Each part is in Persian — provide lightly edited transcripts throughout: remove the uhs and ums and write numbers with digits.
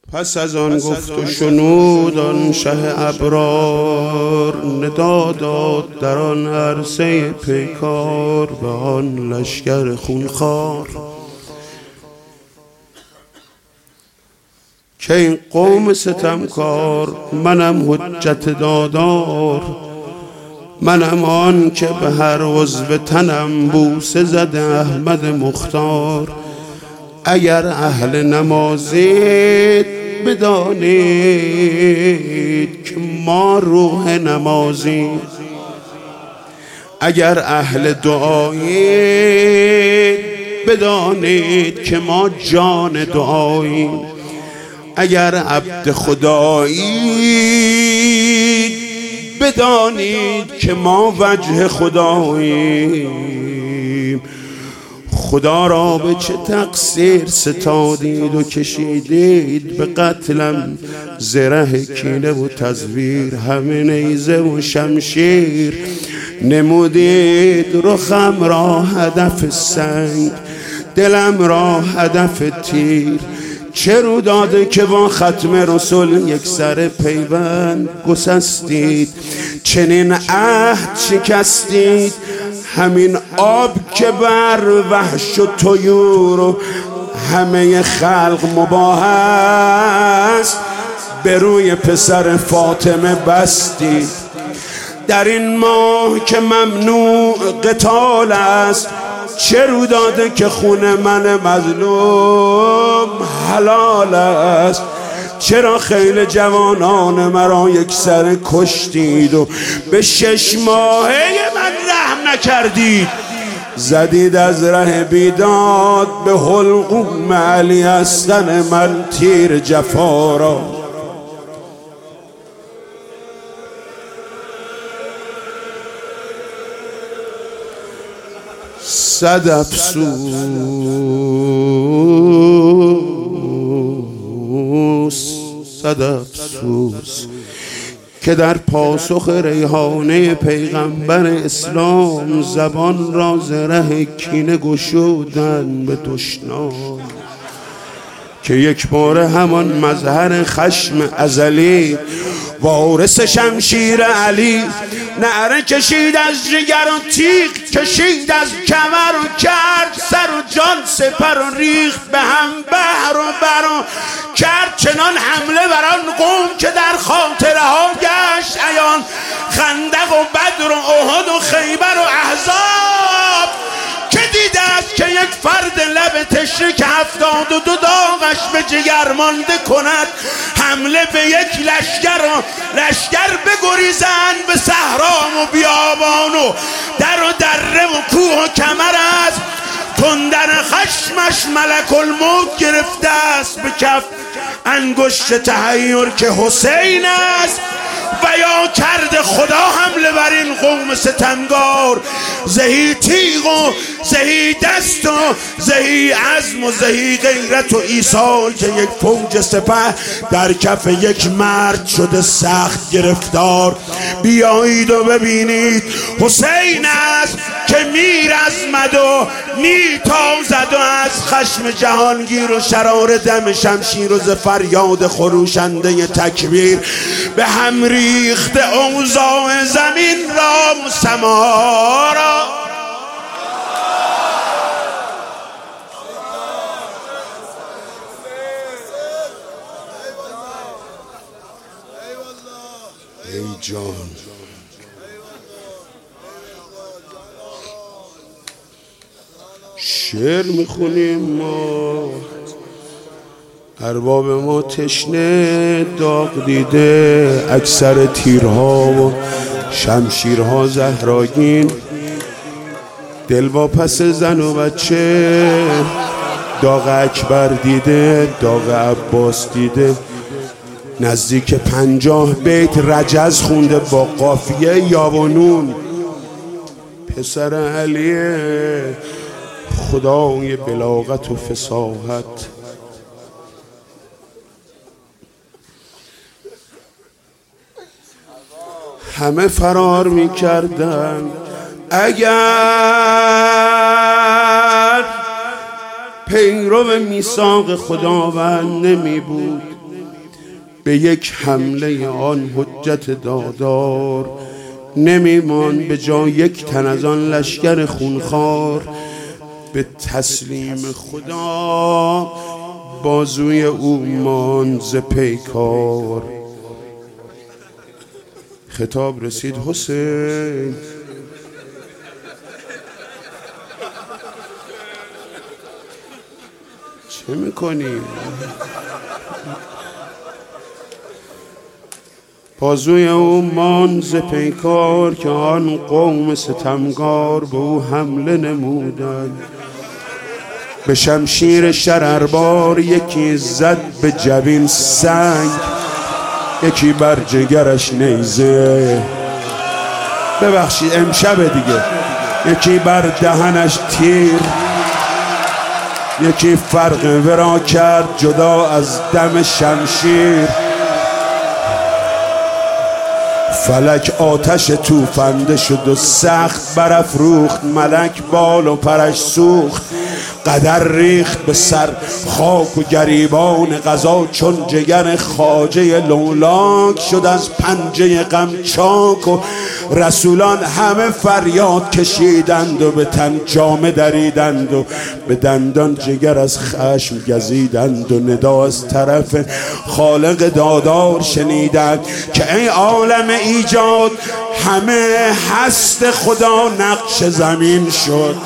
پس از آن گفت و شنود آن شه ابرار، ندا داد در آن عرصه پیکار به آن لشکر خونخوار که این قوم ستمکار منم حجت دادار، منم آن که به هر عضو تنم بوسه زده احمد مختار. اگر اهل نمازید بدانید که ما روح نمازیم، اگر اهل دعایید بدانید که ما جان دعاییم، اگر عبد خدایید بدانید که ما وجه خداییم. خدا را به چه تقصیر ستادید و کشیدید به قتلم، زره کینه و تزویر، همه نیزه و شمشیر نمودید. رخم را هدف سنگ، دلم را هدف تیر، چه رو داده که با ختم رسول یک سر پیوند گسستید، چنین عهد شکستید. همین آب که بر وحش و طیور و همه خلق مباح است، به روی پسر فاطمه بستید. در این ماه که ممنوع قتال است، چه رو داده که خون من مظلوم حلال است. چرا خیل جوانان مرا یک سر کشتید و به 6 ماهه من رحم نکردید؟ زدید از ره بیداد به حلقوم علی اصغر من تیر جفا را. صد افسوس که در پاسخ ریحانه پیغمبر اسلام زبان را ز ره کینه گشودن به دشنام، که یک بار همان مظهر خشم ازلی وارث شمشیر علی نعره کشید از جگر و تیغ کشید از کمر و کرد سر و جان سپر و ریخت به هم بحر و بر و کرد چنان حمله بر آن قوم که در خاطره ها گشت عیان. خندق و بدر و احد و خیبر و احزاب که دیده است که یک فرد لب تشنه که 72 داغش به جگر مانده کند حمله به یک لشکر بگریزند به صحرا و بیابان و در و دره و کوه و کمر است. تندر خشمش ملک الموت گرفته است به کف انگشت تحیر که حسین است و یا کرده خدا حمله بر این قوم ستمگار. زهی تیغ و زهی دست و زهی عزم و زهی غیرت و ایثار که یک فوج سپه در کف یک مرد شده سخت گرفتار. بیایید و ببینید حسین است که میرزمد و میتازد و از خشم جهانگیر و شرار دم شمشیر و ز فریاد خروشنده تکبیر به هم ریخته اوضاع زمین را و سما را. ای جان شعر میخونیم ما، ارباب ما تشنه داغ دیده، اکثر تیرها و شمشیرها زهراگین، دل واپس زن و بچه داغ اکبر دیده، داغ عباس دیده. نزدیک 50 بیت رجز خونده با قافیه یا و نون. پسر علی خدای بلاغت و فصاحت، همه فرار می‌کردند اگر پیرو میثاق خداوند نمی بود. به یک حمله آن حجت دادار نمیمان به جا یک تن از آن لشکر خونخوار. به تسلیم خدا بازوی او ماند ز پیکار. خطاب رسید حسین چه میکنی؟ بازوی او ماند ز پیکار که آن قوم ستمگار به او حمله نمودند. به شمشیر شرربار یکی زد به جبین سنگ، یکی بر جگرش نیزه، ببخشید امشب دیگه، یکی بر دهنش تیر، یکی فرق ورا کرد جدا از دم شمشیر. فلک آتش توفنده شد و سخت برافروخت، ملک بال و پرش سوخت. قدر ریخت به سر خاک و گریبان قضا، چون جگر خواجه لولاک شد از پنجه غم چاک. و رسولان همه فریاد کشیدند و به تن جامه دریدند و به دندان جگر از خشم گزیدند و ندا از طرف خالق دادار شنیدند که ای عالم ایجاد، همه هست خدا نقش زمین شد.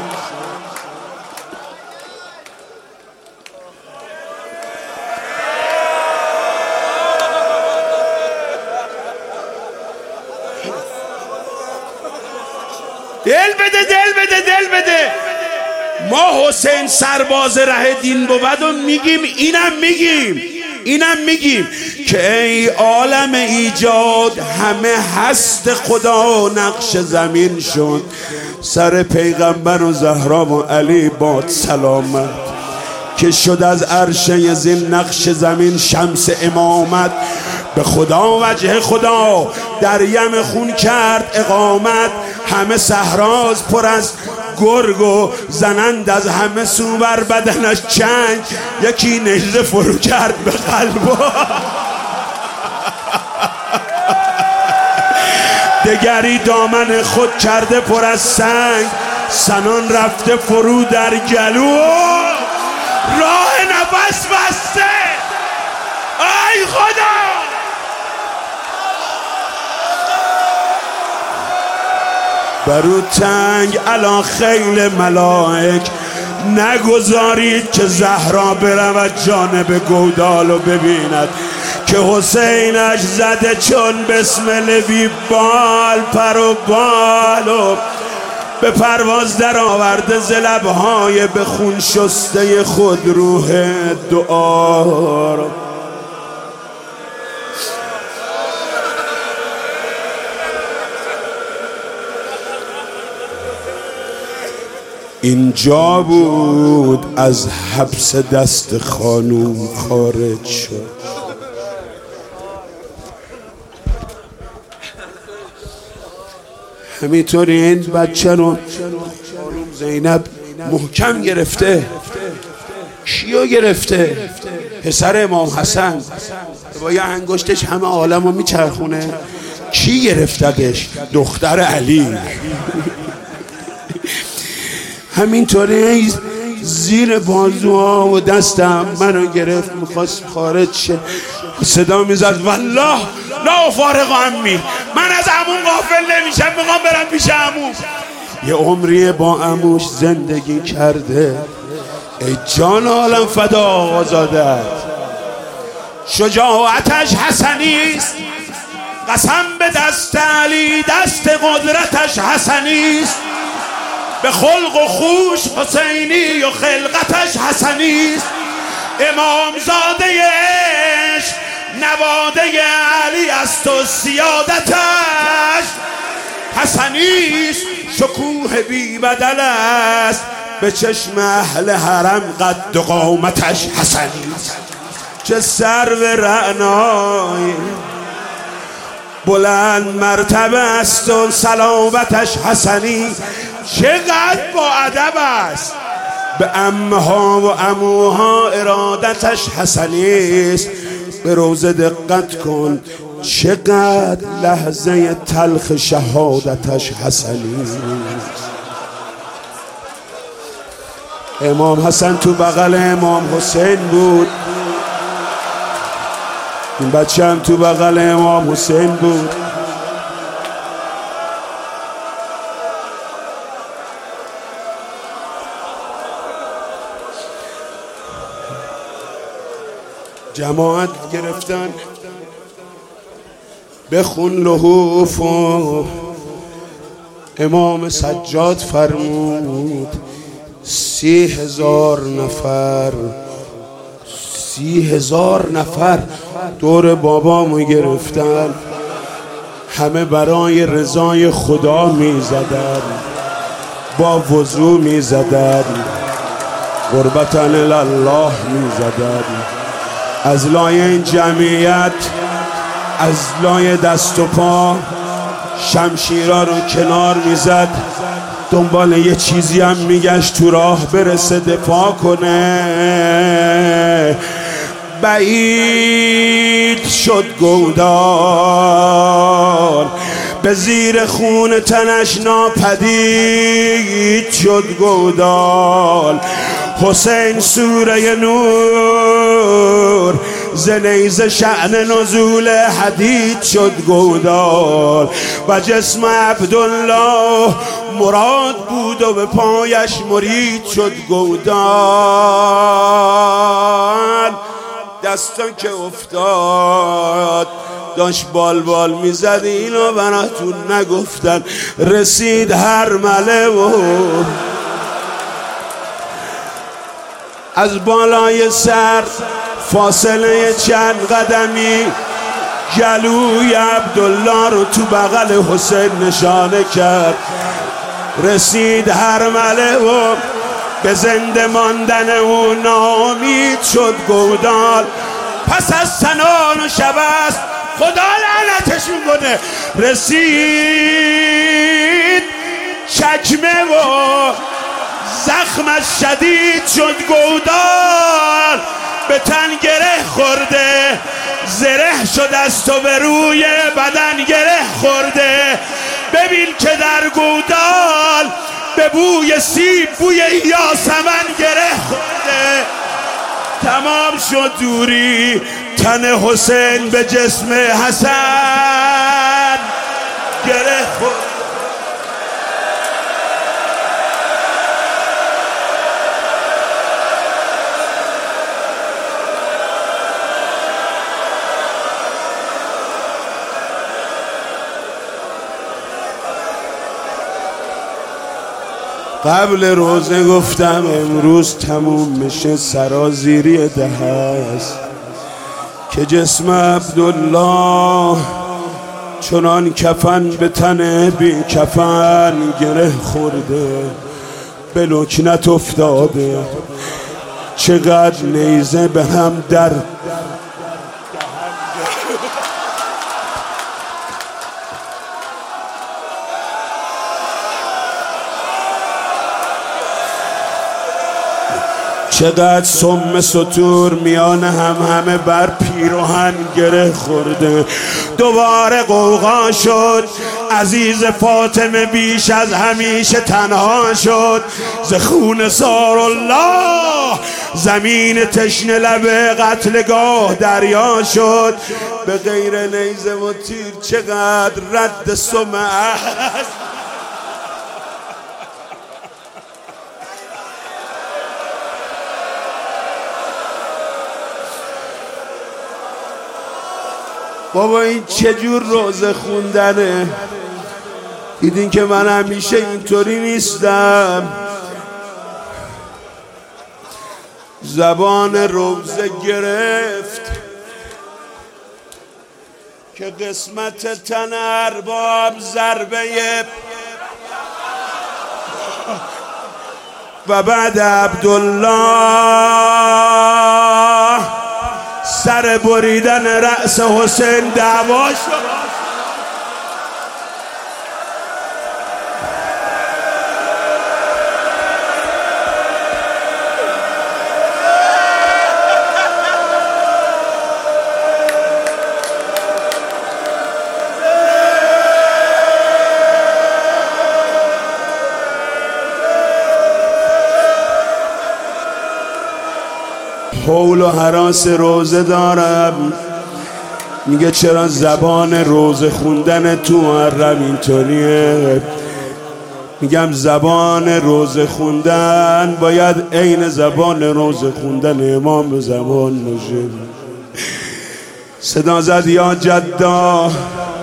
دل بده دل بده دل بده. ما حسین سرباز ره دین بود و میگیم اینم میگیم که ای عالم ایجاد، همه هست خدا نقش زمین شد. سر پیغمبر و زهرا و علی باد سلامت که شد از عرشه زین نقش زمین شمس امامت. به خدا وجه خدا در یم خون کرد اقامت. همه صحراز پر از گرگ و زنند از همه سو بر بدنش چنگ، یکی نیزه فرو کرد به قلب دگری دامن خود کرده پر از سنگ. سنان رفته فرو در گلو، راه نفس بسته. ای خدا برو تنگ علا خیل ملائک، نگذارید که زهرا برود جانب گودال و ببیند که حسینش زده چون بسمل بی بال پر و بال و به پرواز در آورده ز لبهای به خون شسته خود روح دعا. اینجا بود از حبس دست خانوم خارج شد. همینطوری این بچه رو خانوم زینب محکم گرفته. کیو گرفته؟ پسر امام حسن با یه انگشتش همه عالم رو میچرخونه. کی گرفتدش؟ دختر علی. همینطوری زیر بازوها و دستم منو گرفت، میخواست خارج شه. صدا میزد والله لا فارغ عمی، من از عموم غافل نمیشم، میخوام برم پیش عموم. یه عمری با عموش زندگی کرده. ای جان عالم فدا آزاده، شجاعتش حسنیست، قسم به دست علی دست قدرتش حسنیست. به خلق و خوش حسینی و خلقتش حسنیست. امامزاده عشق نواده علی است و سیادتش حسنیست. شکوه بی بدل است به چشم اهل حرم، قد و قامتش حسنیست. چه سرو رعنایی بلند مرتبه است و صلابتش حسنی. چقدر با ادب است، به عمها و عموها ارادتش حسنی است. به روزه دقت کن چقدر لحظه تلخ شهادتش حسنی. امام حسن تو بغل امام حسین بود، این بچه هم تو بغل امام حسین بود. جماعت گرفتن بخون لحوف و امام سجاد فرمود 30,000 نفر 30,000 نفر دور بابامو گرفتن، همه برای رضای خدا می زدن، با وضو می زدن، قربتن الله می زدن. از لای این جمعیت، از لای دست و پا شمشیرها رو کنار میزد، دنبال یه چیزی هم میگشت تو راه برسه دفاع کنه. بعید شد گودال به زیر خون تنش ناپدید شد گودال. حسین سوره نور ز نیزه شأن نزول حدید شد گودال و جسم عبدالله مراد بود و به پایش مرید شد گودال. دستان که افتاد داشت بال میزد، اینو براتون نگفتن. رسید هرمله و از بالای سر فاصله چند قدمی گلوی عبدالله رو تو بغل حسین نشانه کرد. رسید هرمله و به زنده ماندن او ناامید شد گودال. پس از سنان و شبست خدا لعنتشون کنه. رسید چکمه و زخمش شدید شد گودال. به تن گره خورده، زره شد از تو به روی بدن گره خورده. ببین که در گودال به بوی سیب بوی یاسمن گره خورده. تمام شد دوری تن حسین به جسم حسن گره خورده. قبل روزه گفتم امروز تموم میشه سرازیری ده هست که جسم عبدالله چنان کفن به تن بی کفن گره خورده، به لکنت افتاده. چقدر نیزه به هم در چقدر سم سطور میان همه بر پیراهن گره خورده. دوباره قوقا شد، عزیز فاطمه بیش از همیشه تنها شد. ز خون سارالله زمین تشنه لب قتلگاه دریا شد. به غیر نیزه و تیر چقدر رد سم است. بابا این چجور روزه خوندنه؟ دیدین که من همیشه اینطوری نیستم. زبان روزه گرفت که قسمت تن ارباب ضربه و بعد عبدالله سر بریدن رأس حسین دعوا شد. حول و هراس روزه دارم. میگه چرا زبان روزه خوندن تو محرم اینطوریه؟ میگم زبان روزه خوندن باید عین زبان روزه خوندن امام به زبان باشه. صدا زد یا جدا.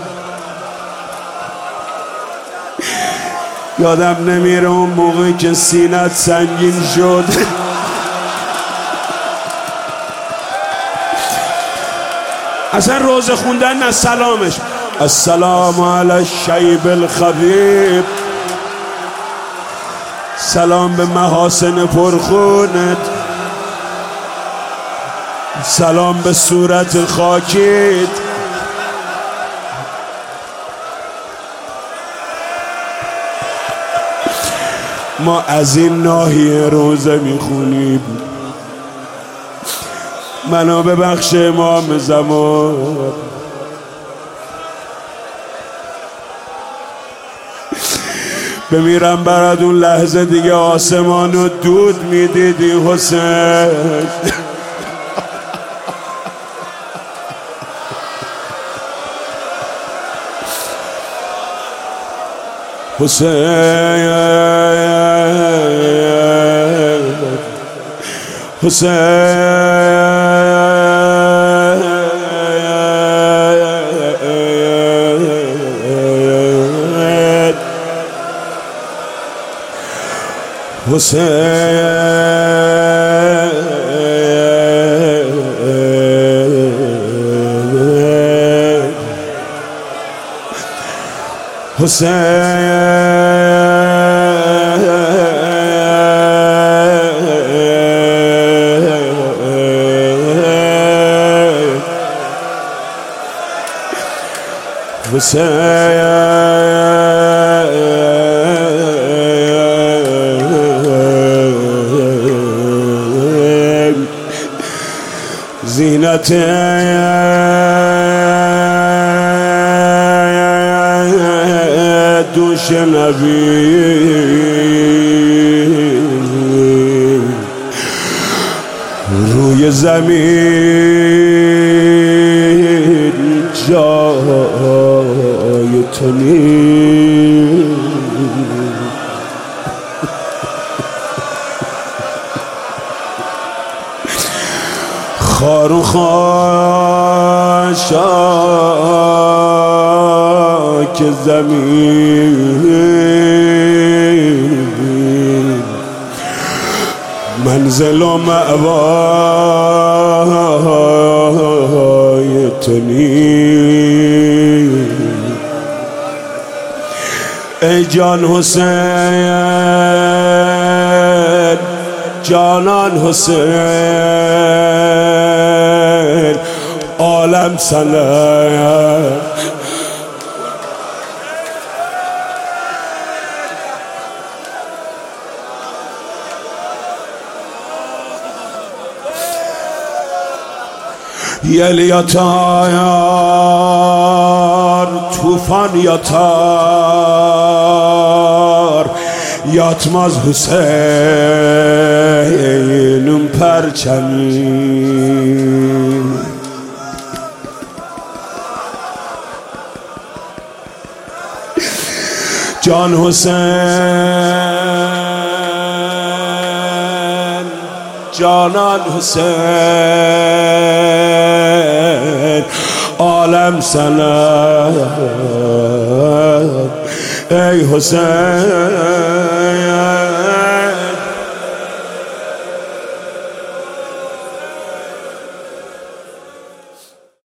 یادم نمیره اون موقعی که سینت سنگین شد اصلا روزه خوندن نه سلامش. السلام علی الشیب الخبیب، سلام به محاسن پرخونت، سلام به صورت خاکیت. ما از این ناحیه روزه میخونیم. منو ببخش امام زمان، بمیرم برات اون لحظه دیگه آسمانو دود میدیدی حسین. حسین حسین زینت دوش نبی روی زمین جای تو نیست. خار و خاشاک زمین منزل و مأوای تو نیست. ای جان حسین، جانان حسین، عالم سلام. یل یاتار توفان یاتار یاتماز حسینم پرچمی. جان حسین، جانان حسین، عالم سلام. ای حسین